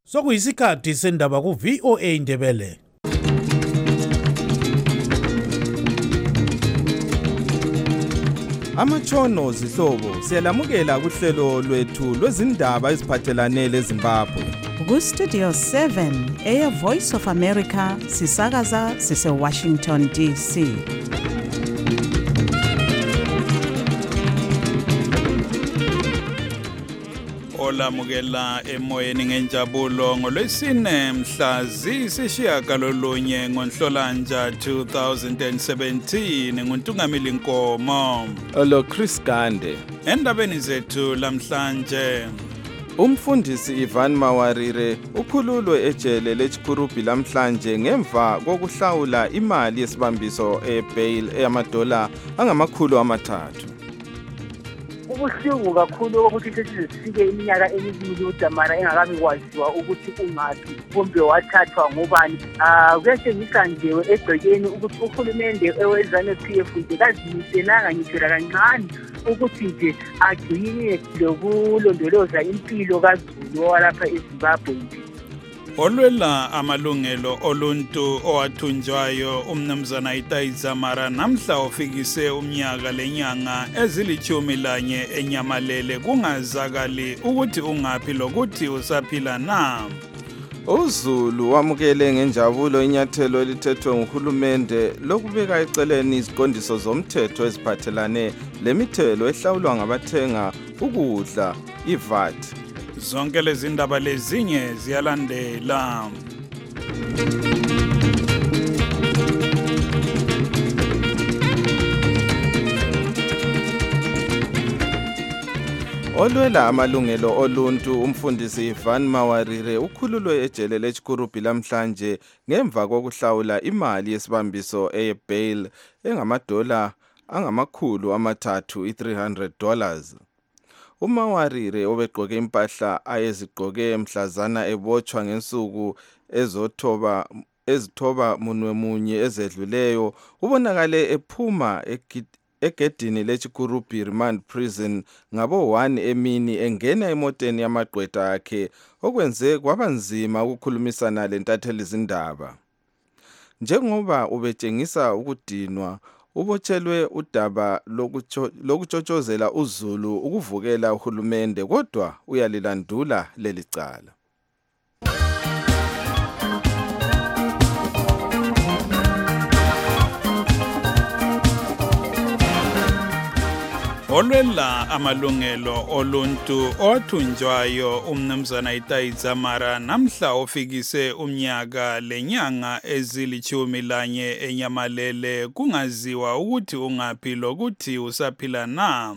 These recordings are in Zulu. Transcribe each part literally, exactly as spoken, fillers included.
Sokuyisikhathi sendaba ku V O A Ndebele. Amatshono zihlobo siyalamukela kuhlelo lwethu lwezindaba eziphathelane leZimbabwe. Ku Studio seven, Air Voice of America, sisakaza sise Washington D C. Olamukela emoyeni ngenjabulo ngolwesine mhla ziyisishiyagalolunye ngoNhlolanja two thousand seventeen nguNtungamili Nkomo Lo Chris Gande. Endabeni zethu lamhlanje, Umfundisi Ivan Mawarire ukhululwe ejele leChikurubi lamhlanje ngemva kokuhlawula imali yesibambiso ebail eyamadola angamakhulu amathathu. Ubuhlungu kakhulu ukuthi sesifike iminyaka emibili uDamara engakabi kwaziwa ukuthi ungaphi kumbe wathathwa ngobani. Ah kuyatshengisa nje egcekeni ukuthi uhulumende ewezane P F nje kazimiselanga ngitshela kancane ukuthi nje agcine lokulondoloza impilo kaZulu walapha eZimbabwe. olwela amalungelo oluntu owathunjwayo umnumzana Itai Dzamara namhla ofikise umnyaka lenyanga ezilichumi lanye enyamalele kungazakali ukuthi ungaphi lokuthi usaphila na. uZulu wamukele ngenjabulo inyathelo elithethwe nguhulumende lokubeka eceleni iziqondiso zomthetho eziphathelane lemithelo ehlawulwa ngabathenga ukudla iV A T. Zonke lezi ndaba lezinye ziyalandela. Olwela amalungelo oluntu umfundisi Ivan Mawarire ukhululwe ejele leChikurubi lamhlanje ngemva kokuhlawula imali yesibambiso ebail engamadola angamakhulu amathathu i-three hundred dollars. uMawarire obegqoke impahla ayezigqoke mhlazana ebotshwa ngensuku ezothoba ezithoba munwe munye ezedluleyo ubonakale ephuma egedini leChikurubi Remand Prison ngabo one emini engena emoteni yamagqwetha akhe okwenze kwabanzima ukukhulumisana lentatheli izindaba. Njengoba ubetshengisa ukudinwa, ubotshelwe udaba lokutshotshozela uZulu ukuvukela uhulumende kodwa uyalilandula leli cala. olwela amalungelo oluntu owathunjwayo umnumzana Itai Dzamara namhla ofikise umnyaka lenyanga ezilichumi lanye enyamalele kungaziwa ukuthi ungaphi lokuthi usaphila na.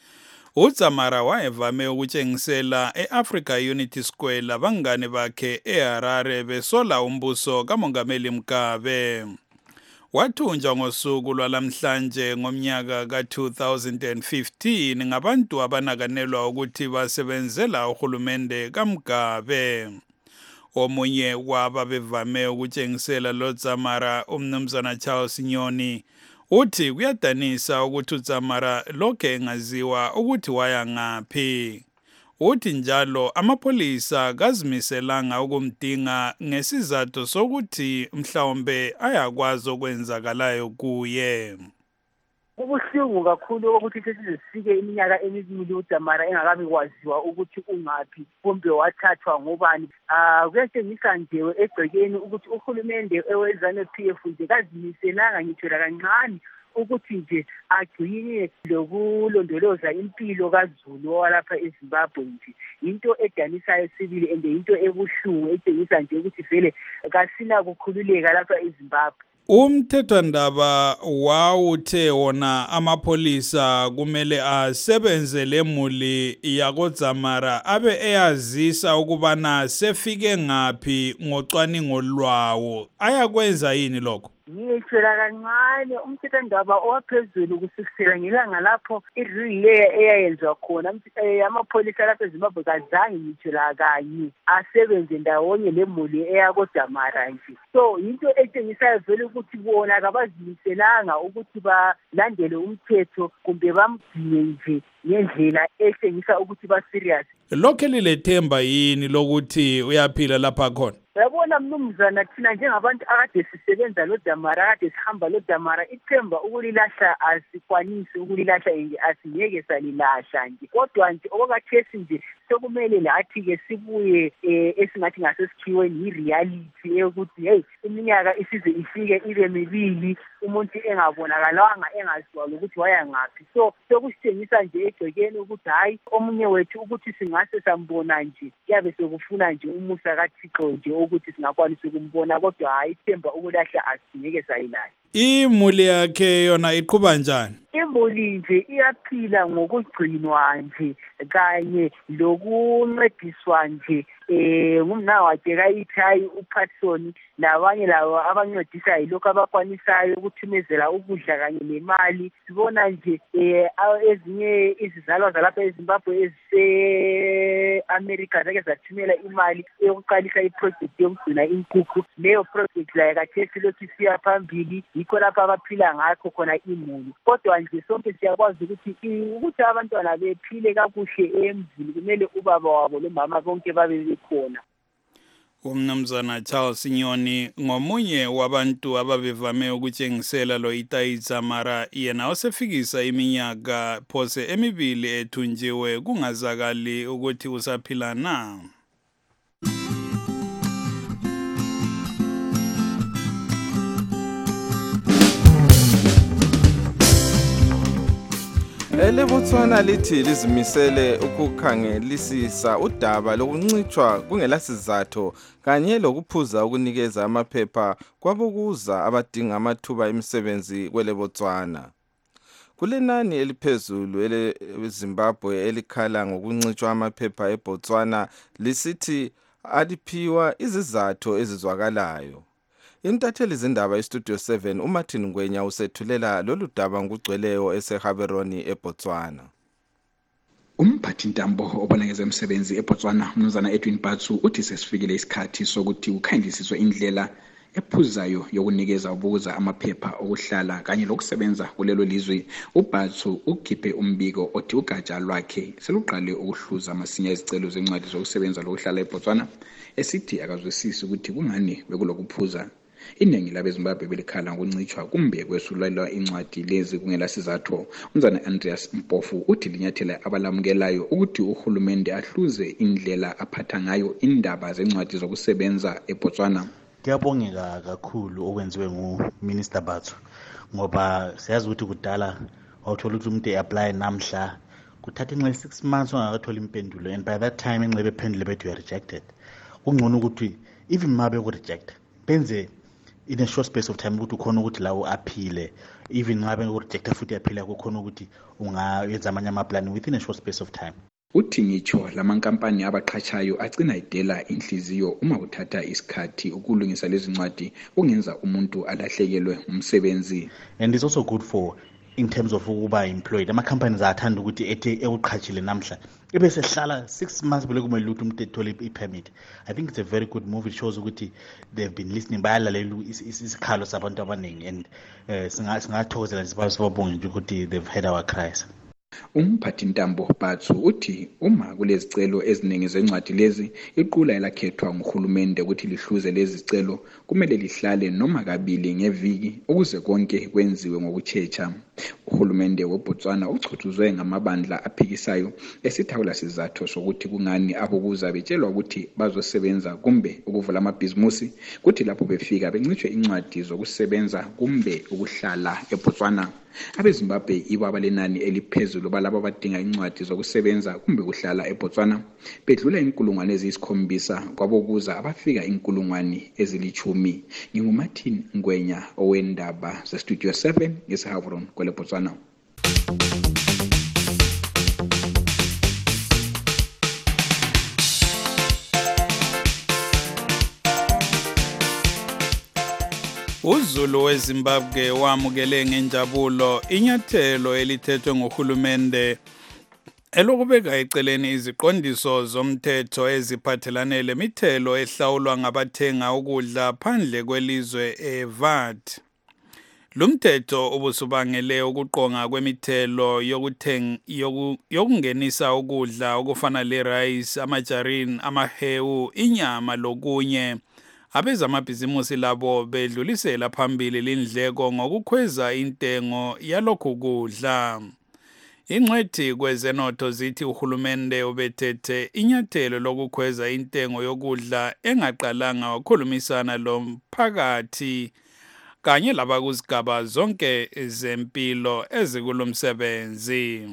uDzamara wayevame ukutshengisela eAfrica Unity Square labangane bakhe eHarare besola umbuso kaMongameli Mugabe. Wathunjwa ngosuku lwalamhlanje ngomnyaka ka two thousand fifteen ngabantu abanakanelwa ukuthi basebenzela uhulumende kaMugabe. Omunye waba bevame ukutshengisela lo Dzamara umnumzana Charles Nyoni uthi kuyadanisa ukuthi uDzamara lokhe engaziwa ukuthi waya ngaphi. Uthi njalo amapolisa kazimiselanga ukumdinga ngesizathu sokuthi mhlawumbe ayakwazi okwenzakalayo kuye. Ubuhlungu kakhulu ukuthi sesifike iminyaka emibili uDamara engakabi kwaziwa ukuthi ungaphi kumbe wathathwa ngobani. Ah kuyatshengisa nje egcekeni ukuthi uhulumende ewezane P F nje kazimiselanga ngitshela kancane ukuthi nje agcine lokulondoloza impilo kaZulu walapha eZimbabwe. Nje into edanisayo sibili ende into ebuhlungu etshengisa nje ukuthi vele kasina kukhululeka lapha eZimbabwe. Umthethwandaba wawuthe wona amapolisa kumele asebenze lemuli yakoDzamara abe eyazisa ukubana sefike ngaphi ngocwaningo lwawo. Ayakwenza yini lokho? Ngitshela kancane umthethwandaba owaphezulu kusukela ngelanga lapho irelay eyayenzwa khona amapholisa lapha eZimbabwe kazange ngitshela kanye asebenze ndawonye lemuli eyakoDamara nje. So into ethengisayo vele ukuthi bona kabazimiselanga ukuthi balandele umthetho kumbe bamdinge nje ngendlela etshengisa ukuthi ba serious. lokho lilethemba yini lokuthi uyaphila lapha khona? Yabona mnumzana, thina njengabantu akade sisebenza lo Damara, akade sihamba lo Damara, ithemba ukulilahla asikwanisi ukulilahla nje, asingeke salilahla nje. Kodwa nje okwakhesi nje sokumele lathi-ke sibuye esingathi ngasesikhiweni i-reality yokuthi hey, iminyaka isize ifike ibe mibili umuntu engabonakalanga engaziwa ukuthi waya ngaphi. So sokusitshengisa nje egcekeni ukuthi hayi omunye wethu ukuthi singase sambona nje yabe sekufuna nje umusa kaThixo nje ukuthi singakwanisa ukumbona, kodwa hayi ithemba ukulahla asingeke sayilahla. Imuli yakhe yona iqhuba njani? Imuli nje iyaphila ngokugcinwa nje kanye lokuncediswa nje eh ngumna wakhe kayithi uPatson nabanye labo abancedisa yilokho abakwanisayo ukuthumezela ukudla kanye nemali. Sibona nje eh ezinye izizalwa zalapha eZimbabwe ezise America zake zathumela imali yokuqalisa iproject yokugcina inkukhu. Leyo project la yakhe lokhu siya phambili, yikho lapha abaphila ngakho khona imuli. Kodwa nje sonke siyakwazi ukuthi ukuthi abantwana bephile kakuhle emzini kumele ubaba wabo lo mama bonke babe khona. Umnumzana Charles Nyoni ngomunye wabantu ababevame ukutshengisela lo Itai Dzamara, yena osefikisa iminyaka phose emibili ethunjiwe kungazakali ukuthi usaphila na. EleBotswana lithi lizimisele ukukhangelisisa udaba lokuncitshwa kungelasizathu kanye lokuphuza ukunikeza amaphepha kwabokuza abadinga amathuba emisebenzi kweleBotswana. Kulenani eliphezulu eleZimbabwe elikhala ngokuncitshwa amaphepha eBotswana lisithi aliphiwa izizathu ezizwakalayo. Intatheli zindaba iStudio seven uMartin Ngwenya usethulela lolu daba ngugcweleyo eseHaberoni eBotswana. Umphathi ntambo obonakeza emsebenzi eBotswana umnumzana Edwin Batsu uthi sesifikile isikhathi sokuthi ukhangelisiswe indlela ephuzayo yokunikeza ubuza amaphepha okuhlala kanye lokusebenza kulelo lizwe. uBatsu ukhiphe umbiko othi ugatsha lwakhe seluqale ukuhluza amasinya izicelo zencwadi zokusebenza lokuhlala eBotswana, esithi akazwisisi ukuthi kungani bekulokuphuza. Iningi labeZimbabwe belikhala ngokuncitshwa kumbe kwesulelwa incwadi lezi kungelasizathu. Umnumzana Andreas Mpofu uthi linyathela abalamukelayo ukuthi uhulumende ahluze indlela aphatha ngayo indaba zencwadi zokusebenza eBotswana. Kuyabongeka kakhulu okwenziwe nguMinister Batsu ngoba siyazi ukuthi kudala awuthola ukuthi umuntu e-apply namhla kuthatha inxe six months ungakathola impendulo, and by that time inxe bephendule bethi you are rejected. Kungcono ukuthi even mabe ku reject benze in a short space of time ukuthi ukhona ukuthi lawo aphile, even ngabe ku reject futhi aphila kukhona ukuthi ungayenza amanye ama plan within a short space of time. Uthi ngitsho lamankampani abaqhatshayo agcina idela inhliziyo uma uthatha isikhathi ukulungisa lezi ncwadi kungenza umuntu alahlekelwe umsebenzi. And it's also good for in terms of ukuba employed. Ama companies athanda ukuthi ethe ekuqhatshile namhla ebese hlala six months bele kumele ukuthi umuntu ethole i-permit. I think it's a very good move. It shows ukuthi they've been listening, bayalalela isikhalo sabantu abaningi, and singathokozela sibabonge ukuthi they've heard our cries. Umphathi ntambo Batsu uthi uma kulezicelo eziningi zencwadi lezi iqula elakhethwa nguhulumende ukuthi lihluze lezi zicelo kumele lihlale noma kabili ngeviki ukuze konke kwenziwe ngokuchecha. Uhulumende weBotswana uchuthuzwe ngamabandla aphikisayo esithawula sizathu sokuthi kungani abokuza betshelwa ukuthi bazosebenza kumbe ukuvula amabhizimusi kuthi lapho befika bencitshwe incwadi zokusebenza kumbe ukuhlala eBotswana. AbeZimbabwe ibaba lenani eliphezulu balabo abadinga incwadi zokusebenza kumbe ukuhlala eBotswana bedlula inkulungwane eziyisikhombisa kwabokuza abafika inkulungwane ezilichumi. NginguMartin Ngwenya owendaba zeStudio seven ngeSeHaveron kweleBotswana. uZulu weZimbabwe wamukele ngenjabulo inyathelo elithethwe ngohulumende elokubeka eceleni iziqondiso zomthetho eziphathelane lemithelo ehlawulwa ngabathenga ukudla phandle kwelizwe eVat. Lumthetho ubusubangele ukuqonga kwemithelo yokuthenga yokungenisa ukudla okufana le rice, amajarini, amahewu, inyama lokunye. Abezamabhizimusi labo bedlulisela phambili lindleko ngokukhweza intengo yalokhu kudla. Ingcwethi kwezenotho zithi uhulumende ubethethe inyathelo lokukhweza intengo yokudla engaqalanga wakhulumisana lomphakathi kanye labakuzigaba zonke zempilo ezikulomsebenzi.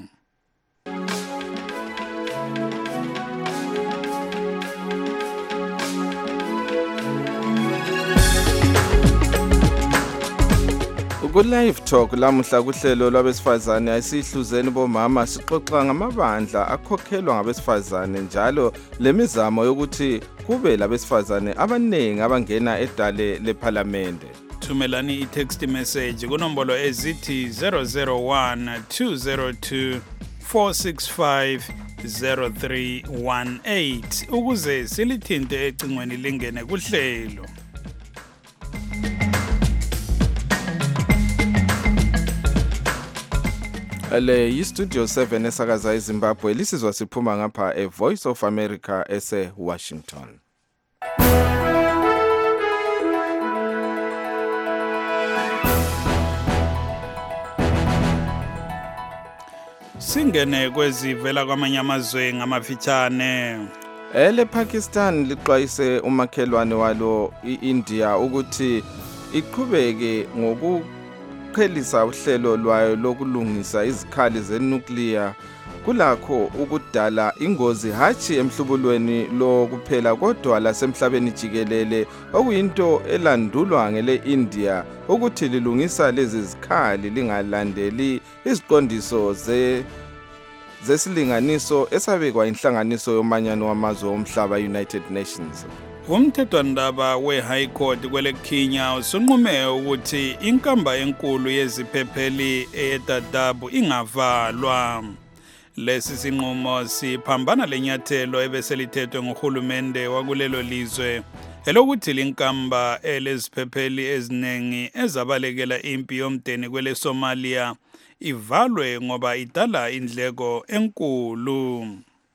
Ku-Live Talk lamuhla kuhlelo lwabesifazane ayisihluzeni bomama sixoxa ngamabandla akhokhelwa ngabesifazane njalo lemizamo yokuthi kube labesifazane abaningi abangena edale leParliament. Thumelani i-text message kunombolo ezithi zero zero one two zero two four six five zero three one eight ukuze silithinte ecingweni lingene kuhlelo. Le yi-Studio seven esakaza eZimbabwe lisizwa siphuma ngapha e-Voice of America ese-Washington. Singene kwezivela kwamanye amazwe ngamafitshane. Ele Pakistan liqwayise umakhelwane walo i-India ukuthi iqhubeke ngoku qhelisa uhlelo lwayo lokulungisa izikhali zenuclear kulakho ukudala ingozi hathi emhlubulweni lokuphela kodwa lasemhlabeni jikelele okuyinto elandulwa ngele India ukuthi lilungisa lezi zikhali lingalandeli iziqondiso ze zesilinganiso esabekwa inhlanganiso yomanyano wamazwe omhlaba United Nations. Umthethwandaba we-High Court kwele Kenya usunqume ukuthi inkamba enkulu yeziphepheli eDadaab ingavalwa. Lesi sinqumo siphambana lenyathelo ebeselithethwe nguhulumende wakulelo lizwe elokuthi linkamba eleziphepheli ezinengi ezabalekela impi yomdeni kwele Somalia ivalwe ngoba idala indleko enkulu.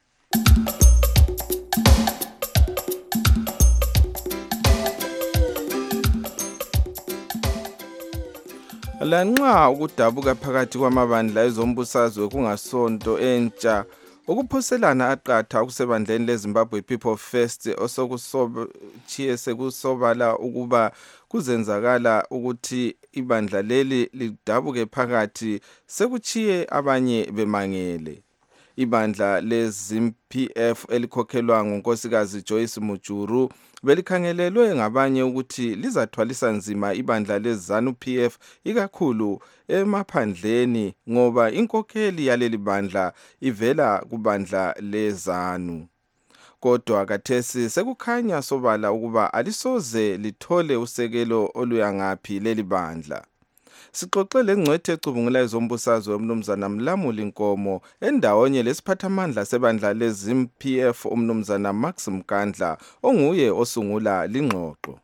Lanxa ukudabuka phakathi kwamabandla ezombusazwe kungasonto entsha ukuphoselana aqatha ukusebandleni leZimbabwe People First osokusochiye sekusobala ukuba kuzenzakala ukuthi ibandla leli lidabuke phakathi sekuchiye abanye bemangele. Ibandla leZim-P F elikhokhelwa ngunkosikazi Joyce Mujuru belikhangelelwe ngabanye ukuthi lizathwalisa nzima ibandla leZanu-P F ikakhulu emaphandleni ngoba inkokheli yaleli bandla ivela kubandla leZanu. Kodwa kathesi sekukhanya sobala ukuba alisoze lithole usekelo oluyangaphi leli bandla. Sixoxele ngcwethe ecubungula ezombusazwe umnumzana Mlamuli Nkomo endawonye lesiphathamandla sebandla leZim-P F umnumzana Max Mkandla onguye osungula lingxoxo.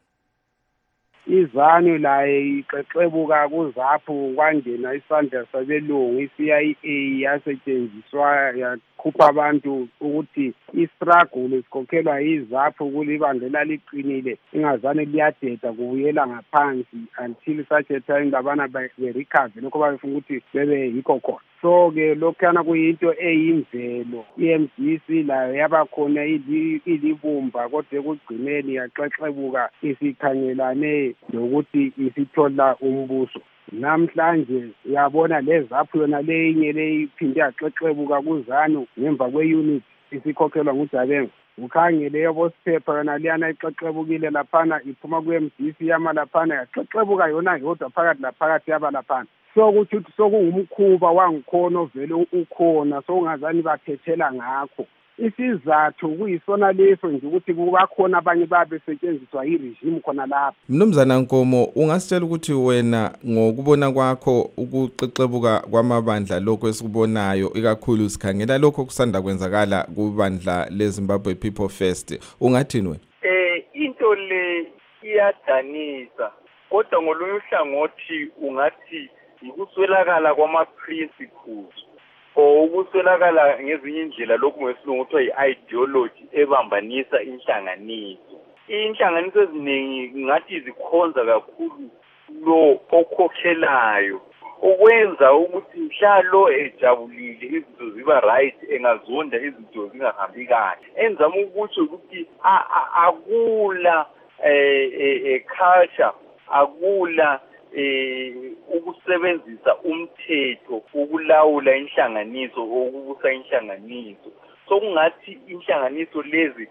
Izanu laye ixexebuka kuzapho kwangena isandla sabelungu i-C I A yasetshenziswa yakhupha abantu ukuthi istruggle isikhokhelwa izapho kulibandlela liqinile ingazane liyadeda kubuyela ngaphansi until such a time labana be-recover lokho bafuna ukuthi bebe yikho khona. So ke lokhana kuyinto eyimvelo I-M D C layo yabakhona ilibumba kodwa ekugcineni yaxexebuka isikhangelane lokuthi isithola umbuso. Namhlanje uyabona lezapho yona leyinye leyiphinde yaxexebuka kuzanu ngemva kweunit isikhokhelwa nguJabengu. Ukhangele yobosiphepha yona liyana ixexebukile laphana iphuma ku-M D C yama laphana yaxexebuka yona yodwa phakathi laphakathi yaba laphana. So ukuthi sokungumkhuba wangikhona ovele ukhona sokungazani baphethela ngakho. Isizathu kuyisona leso nje ukuthi kubakhona abanye babe setshenziswa iregime khona lapha. Mnumzana Nkomo ungasitshela ukuthi wena ngokubona kwakho ukuxexebuka kwamabandla lokho esikubonayo ikakhulu sikhangela lokho kusanda kwenzakala kubandla leZimbabwe People First ungathini wena? Eh into le iyadanisa kodwa ngolunye uhlangothi ungathi ikuswelakala kwama-principles or ukuswelakala ngezinye indlela lokhu ngesilungu kuthiwa yi-ideology ebambanisa inhlanganiso. Inhlanganiso eziningi ngathi zikhonza kakhulu lo okhokhelayo okwenza ukuthi mhlalo ejabulile izinto ziba right engazonda izinto zingahambi kahle. Enzama ukuthi ukuthi akula eh culture akula eh ukusebenzisa umthetho ukulawula inhlanganiso okubusa inhlanganiso. So kungathi inhlanganiso lezi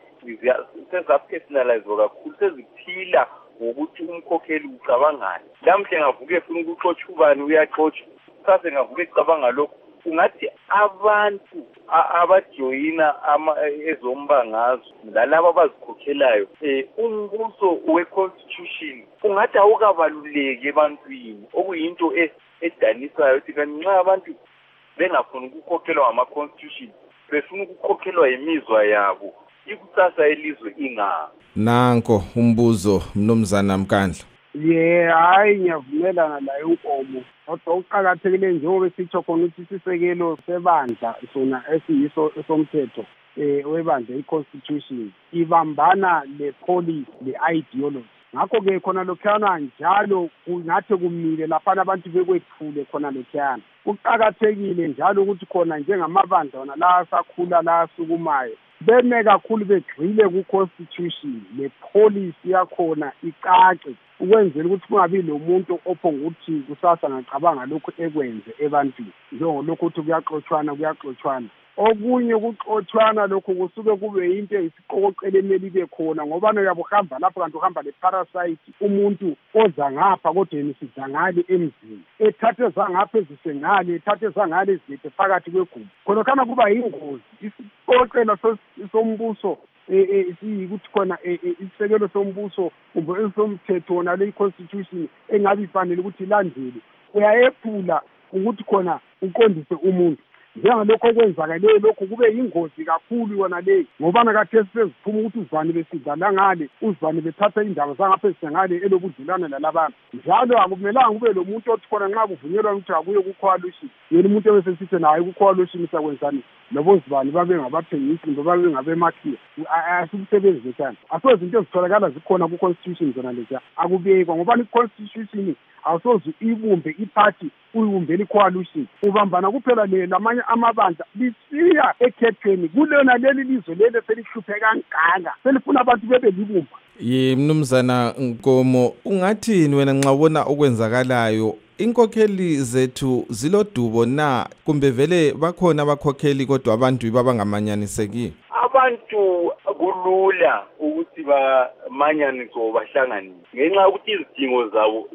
sezapersonalize kakhulu seziphila ngokuthi umkhokheli ucabangani. Lamhle ngavuke ufuna ukuxotsha ubani uyaxotsha. Sase ngavuke ecabanga lokho ungathi abantu abajoyina ama ezombangazo lalabo abazikhokhelayo eh umbuso we-constitution ungathi awukabaluleki ebantwini okuyinto edanisayo ukuthi kanti nxa abantu bengafuni ukukhokhelwa ama-constitution befuna ukukhokhelwa imizwa yabo ikusasa elizwe inga. Nanko umbuzo mnumzana Mkandla. Ye hayi ngiyavumelana laye uNkomo. Kodwa uqhakathekile njengoba sitho khona ukuthi sisekelo sebandla sona esiyiso esomthetho eh webandla iconstitution ibambana le-policy le-ideology. Ngakho ke khona lokhana njalo kungathi kumile lapha abantu bekwethule khona lokhana. Uqhakathekile njalo ukuthi khona njengamabandla wona la asakhula la asukumayo beme kakhulu begxile ku-constitution le-policy yakhona icace ukwenzela ukuthi kungabi nomuntu ophonga ukuthi kusasa ngacabanga lokhu ekwenze ebantwini njengolokhu ukuthi kuyaxotshwana kuyaxotshwana. Okunye ukuxotshwana lokhu kusuke kube into isiqokoqela emeli ibe khona ngoba uyabuhamba lapho kanti uhamba le-parasite umuntu oza ngapha kodwa yena sidla ngale emzini ethathe zangapha ezise ngale ethathe zangale ezilethe phakathi kwegumbi khona kana kuba yingozi. Isiqokoqela sombuso siyikuthi khona isisekelo sombuso kumbe esomthetho wona le constitution engabe ifanele ukuthi ilandele uyayephula ukuthi khona uqondise umuntu. Njengalokho okwenzakaleyo lokho kube yingozi kakhulu yona leyo ngoba nakathesi seziphuma ukuthi uzibani besidlala ngale uzibani bethatha indaba zangapha ezisengale elobudlelwane lalabantu. Njalo akumelanga kube lo muntu othi khona nxa kuvunyelwa ukuthi akuye ku-coalition yena umuntu ebesesithi naye ku-coalition sakwenzani lobo zibani babe ngabathengisi kumbe babe ngabemakhiya asikusebenzi lesana. Asoze into ezitholakala zikhona ku-constitution zona leza akubekwa ngoba i-constitution awusoze ibumbe iphathi uyibumbela i-coalition ubambana kuphela lamanye amabandla lisiya ekhethweni kulona leli lizwe leli selihluphe kangaka selifuna abantu bebe libumba. Ye mnumzana Nkomo ungathini wena nxa ubona okwenzakalayo inkokheli zethu zilodubo na kumbe vele bakhona abakhokheli kodwa abantu babangamanyaniseki? Abantu kulula ukuthi bamanyaniswe bahlanganise ngenxa yokuthi izidingo zabo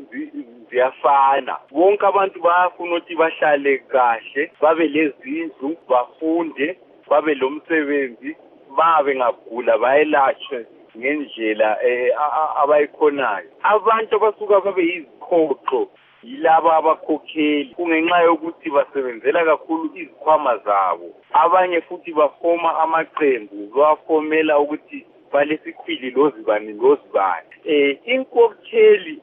ziyafana. Bonke abantu bayafuna ukuthi bahlale kahle babe lezindlu bafunde babe lomsebenzi babe ngagula bayelashwe ngendlela abayikhonayo. Abantu abasuka babe yizikhoxo yilaba abakhokheli kungenxa yokuthi basebenzela kakhulu izikhwama zabo. Abanye futhi bafoma amaqembu bafomela ukuthi balesikhwili lozibani lozibani. Eh inkokheli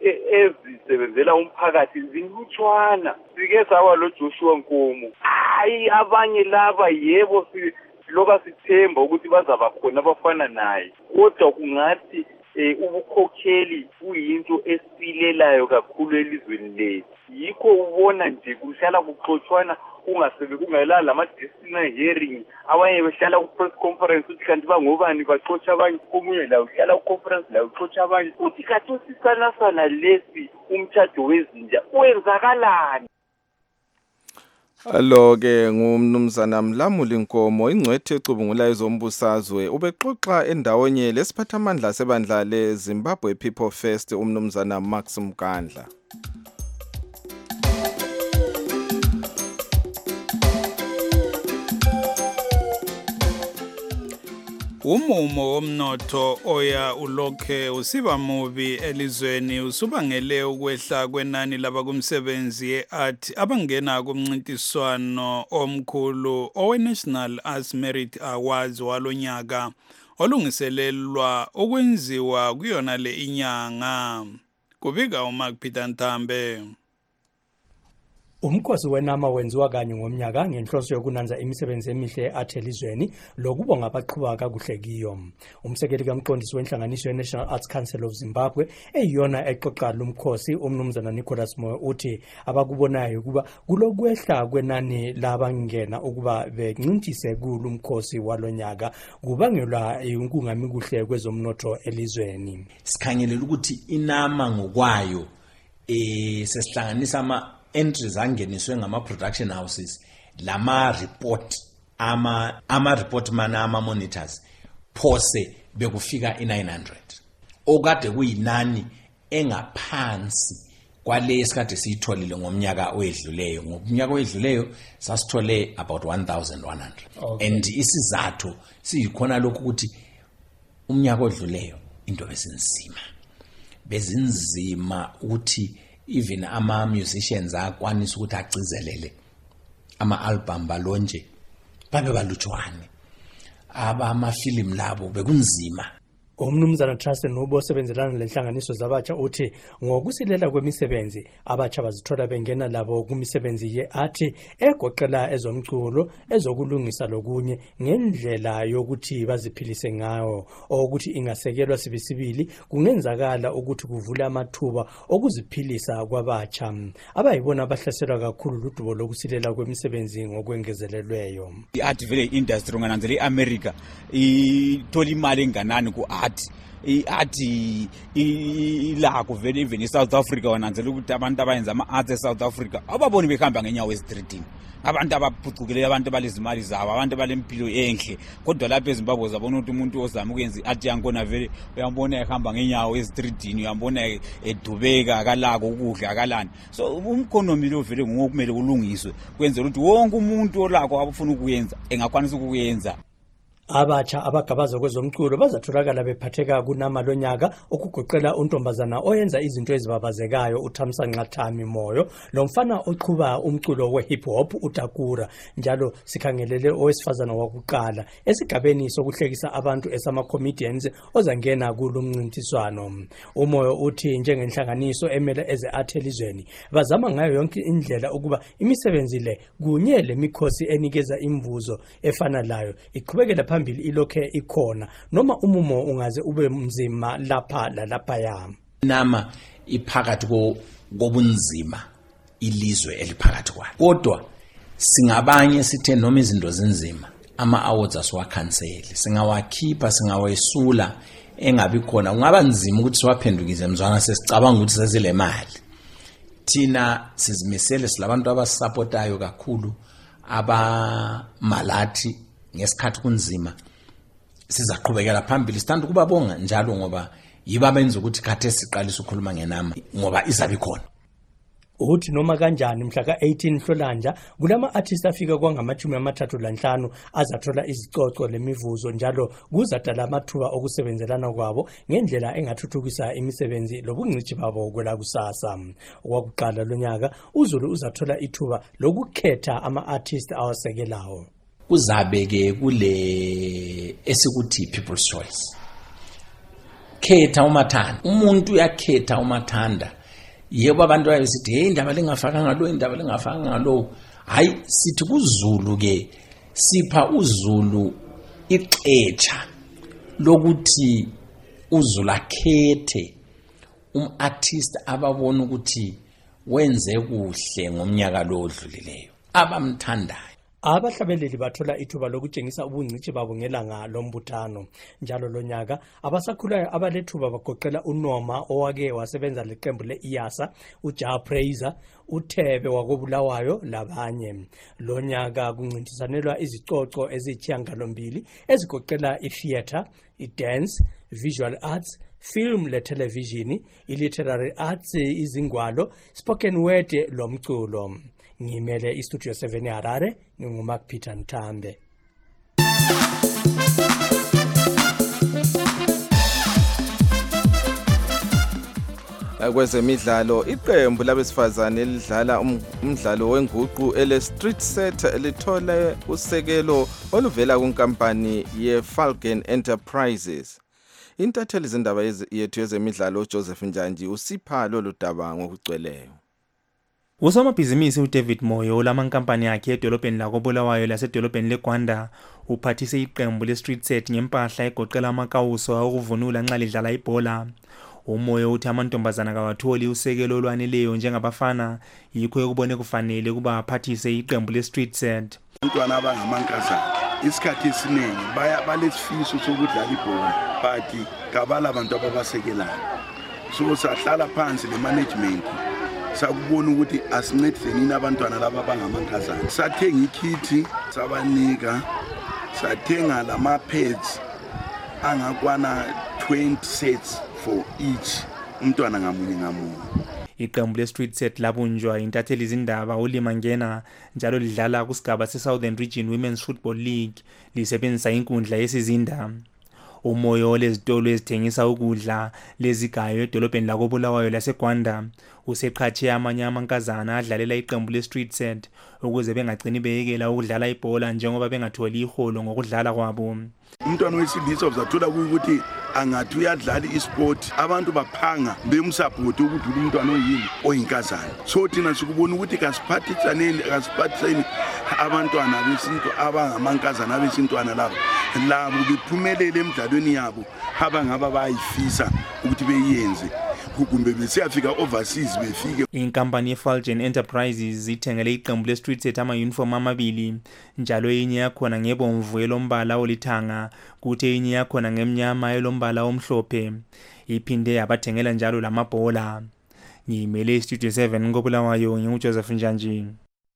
ezisebenzela umphakathi zinhlutshwana. Sike sawa lo Joshua Nkomo. Hayi abanye laba yebo loba sithemba ukuthi bazaba khona abafana naye. Kodwa kungathi eh ubukhokheli kuyinto esilelayo kakhulu elizweni lethu. Yikho ubona nje kuhlala kuxoxwana kungasebe kungela lama disciplinary hearing abanye behlala ku press conference uthi kanti bangobani baxoxa abanye komunye la uhlala ku conference la uxoxa abanye uthi kathi sisana sana lesi umthatho wezinja wenzakalani. Alo ke ngumnumzana Mlamuli Nkomo ingcwethe ecubungula ezombusazwe ubexoxa endawonye lesiphathamandla sebandla le Zimbabwe People First umnumzana Max Mkandla. Umumo womnotho oya ulokhe usiba mubi elizweni usubangele ukwehla kwenani labakumsebenzi ye-art abangena kumncintiswano omkhulu owe-National Arts Merit Awards walonyaka olungiselelwa ukwenziwa kuyona le inyanga. kubika uMark Peter Ntambe. Umkhosi wenama wenziwa kanye ngomnyaka ngenhloso yokunanza imisebenzi emihle athelizweni lokubonga abaqhubeka kakuhle kiyo. Umsekeli kaMqondisi wenhlanganiso ye-National Arts Council of Zimbabwe eyiyona eqoqa lumkhosi umnumzana Nicholas Moyo uthi abakubonayo kuba kulokwehla kwenani labangena ukuba bencintise kulumkhosi walonyaka kubangelwa ukungami kuhle kwezomnotho elizweni. Sikhangelela ukuthi inama ngokwayo eh sesihlanganisa ama entries angeniswe ngama production houses lama report ama ama report mana ama monitors phose bekufika i-nine hundred okade kuyinani engaphansi kwale esikade siyitholile ngomnyaka oyedluleyo. Ngomnyaka oyedluleyo sasithole about one thousand one hundred. Okay. And isizathu siyikhona lokhu ukuthi umnyaka odluleyo into besinzima bezinzima ukuthi even ama musicians akwanisa ukuthi agcizelele ama album balonje babe balutshwane aba ama film labo bekunzima. Umnumzana Trust Nubo osebenzelana lenhlanganiso zabatsha uthi ngokusilela kwemisebenzi abatsha bazithola bengena labo kumisebenzi ye-art egoqela ezomculo ezokulungisa lokunye ngendlela yokuthi baziphilise ngayo ukuthi ingasekelwa sibisibili kungenzakala ukuthi kuvula amathuba okuziphilisa kwabatsha abayibona abahlaselwa kakhulu ludubo lokusilela kwemisebenzi ngokwengezelelweyo. I-art vele industry ngananzela i-America ithola imali enganani ku art i-art ilakho vele even i-South Africa wananzela ukuthi abantu abayenza ama-arts e-South Africa ababoni behamba ngenyawo ezitreetini abantu abaphucukile abantu balezimali zabo abantu balempilo enhle kodwa lapha eZimbabwe zabona ukuthi umuntu ozama ukwenza i-art yankona vele uyambona ehamba ngenyawo ezitreetini uyambona edubeka akalako ukudla akalani. So umkhonomi lo vele ngokumele ulungiswe kwenzela ukuthi wonke umuntu olakho abafuna ukuyenza engakwanisa ukuyenza. Abatsha abagabaza kwezomculo bazatholakala bephatheka kunama lonyaka okugoqela untombazana oyenza izinto ezibabazekayo uThamsanqa Thami Moyo lomfana oqhuba umculo we-hip hop uTakura. Njalo sikhangelele owesifazana wakuqala esigabeni sokuhlekisa abantu esama comedians ozangena kulumncintiswano. Umoyo uthi njengenhlanganiso emele eze-art elizweni bazama ngayo yonke indlela ukuba imisebenzi le kunye lemikhosi enikeza imvuzo efana layo iqhubekela phambili ilokhe ikhona noma umumo ungaze ube mzima lapha lalapha yami. Nama iphakathi kobunzima ilizwe eliphakathi kwayo kodwa singabanye sithe noma izinto zinzima ama awards asiwakhanseli singawakhipha singawesula engabi khona kungaba nzima ukuthi siwaphendukize mzwana sesicabanga ukuthi sesile mali. Thina sizimisele silabantu abasupportayo kakhulu abamalathi ngesikhathi kunzima sizaqhubekela phambili sithanda ukubabonga njalo ngoba yiba benza ukuthi khathe siqalisa ukukhuluma ngenama ngoba izabe khona. Uthi noma kanjani mhla ka eighteen Nhlolanja kulama artists afika kwangamashumi amathathu lanhlanu azathola izicoco lemivuzo njalo kuzadala amathuba okusebenzelana kwabo ngendlela engathuthukisa imisebenzi lobungcithi babo kwela kusasa. Okwakuqala lonyaka uZulu uzathola ithuba lokukhetha ama artists awasekelayo. Kuzabe ke kule esikuthi people's choice. Khetha umathanda. Umuntu uyakhetha umathanda. Yebo abantu bayisithi hey indaba lengafaka ngalo indaba lengafaka ngalo. Hayi sithi kuZulu ke sipha uZulu ixetsha lokuthi uZulu akhethe umartist ababona ukuthi wenze kuhle ngomnyaka lo odlulileyo abamthandayo. Abahlabeleli bathola ithuba lokutshengisa ubungcithi babo ngelanga lombuthano. Njalo lonyaka abasakhulayo abalethuba bagoqela uNoma owake wasebenza leqembu le-Iyasa, uJah Praiser, uThebe wakobulawayo labanye. Lonyaka kuncintisanelwa izicoco eziyithiyangalombili ezigoqela i-theater, i-dance, visual arts, film le television, i-literary arts, izingwalo, spoken word lomculo. Ngimele istudio seven Harare nginguMark Peter Ntambe. Kwezemidlalo iqembu labesifazane elidlala umdlalo wenguqu ele Street Set elithole usekelo oluvela kunkampani ye Falcon Enterprises. Intatheli zindaba yethu yezemidlalo Joseph Njanji usipha lolu daba ngokugcweleyo. Usomabhizinisi uDavid Moyo olamankampani yakhe edolobheni lakoBulawayo lasedolobheni leGwanda uphathise iqembu leStreet Set ngempahla egoqela amakawuso okuvunula nxa lidlala ibhola. Umoyo uthi amantombazana kawatholi usekelo olwaneleyo njengabafana, yikho ekubone kufanele kuba aphathise iqembu leStreet Set. Abantwana abangamankazana isikhathi esiningi baya balesifiso sokudlala ibhola but kabala abantu ababasekelayo. So sahlala phansi le management sakubona ukuthi asincediseni abantwana laba abangamankazana. Sathenga ikhithi sabanika, sathenga lama pads angakwana twenty sets for each umntwana ngamunye ngamunye. Iqembu leStreet Set labunjwa intatheli zindaba uLima Ngena njalo lidlala kusigaba seSouthern Region Women's Football League lisebenzisa inkundla yesizinda. Umoyo lezitolo ezithengisa ukudla lezigayo edolobheni lakoBulawayo laseGwanda useqhatshe amanye amankazana adlalela iqembu leStreet Set ukuze bengagcini beyekela ukudlala ibhola njengoba bengatholi iholo ngokudlala kwabo. Umntwana wesilisa uzathola ukuthi angathi uyadlala isport abantu baphanga bemsupport ukudlula umntwana oyini oyinkazana. So thina sikubona ukuthi kasiphathisaneni kasiphathiseni abantwana besinto abangamankazana besintwana labo labo bephumelele emidlalweni yabo abangaba bayifisa ukuthi beyenze kumbe besiyafika overseas befike. Inkampani yeFulgen Enterprises ithengele iqembu leStreet Set ama uniform amabili njalo enye yakhona ngebomvu elombala olithanga kuthi enye yakhona ngemnyama elombala omhlophe. Iphinde yabathengela njalo lamabhola. Ngimele Studio seven ngoBulawayo nginguJoseph Njanji.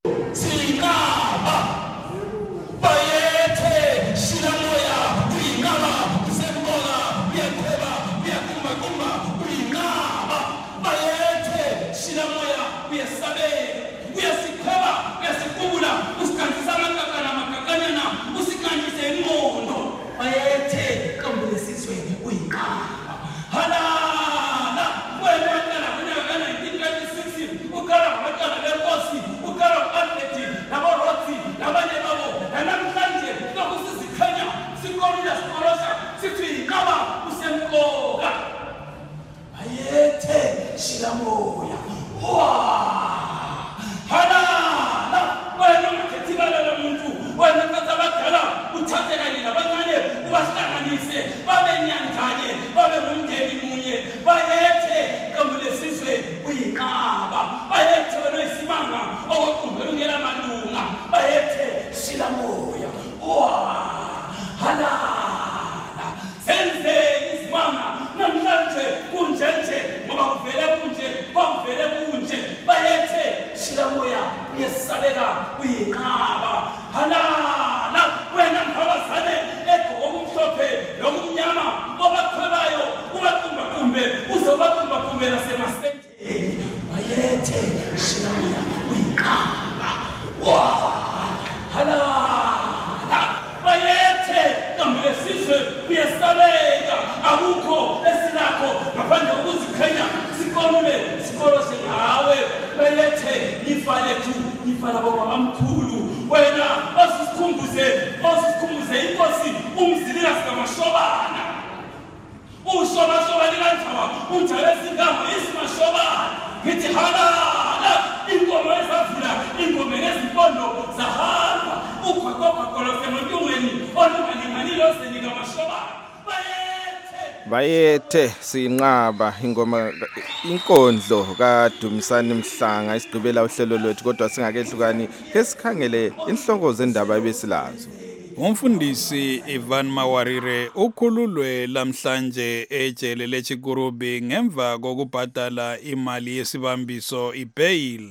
Bayethe sinqaba ingoma inkondlo kaDumisani Mhlanga isigqibela uhlelo lwethu kodwa singakehlukani ke sikhangele inhloko zendaba ebesilazo. Umfundisi Ivan Mawarire ukhululwe lamhlanje ejele leChikurubi ngemva kokubhadala imali yesibambiso ibail.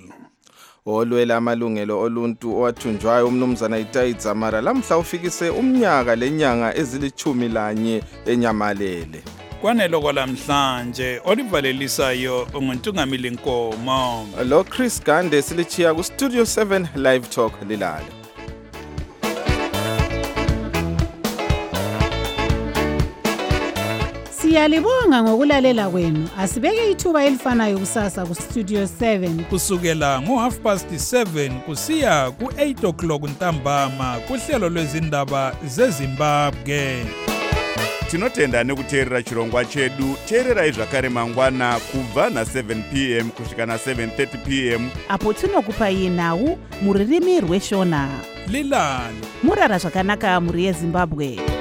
Olwela amalungelo oluntu owathunjwayo umnumzana Itayi Dzamara lamhla ufikise umnyaka lenyanga ezilithumi lanye enyamalele. Kwanelo kwalamhlanje olivalelisayo unguntungamili Nkomo. Lo Chris Gande silichiya ku Studio seven Live Talk lilale. Siyalibonga ngokulalela kwenu. Asibeke ithuba elifanayo kusasa ku Studio seven. Kusukela ngo half past seven kusiya ku eight o'clock ntambama kuhlelo lwezindaba zeZimbabwe. tinotenda nekuteerera chirongwa chedu. teererai zvakare mangwana kubva na-seven p m kusvika na-seven thirty p m apo tinokupai nhau muririmi rweshona. lilani murara zvakanaka muri yezimbabwe.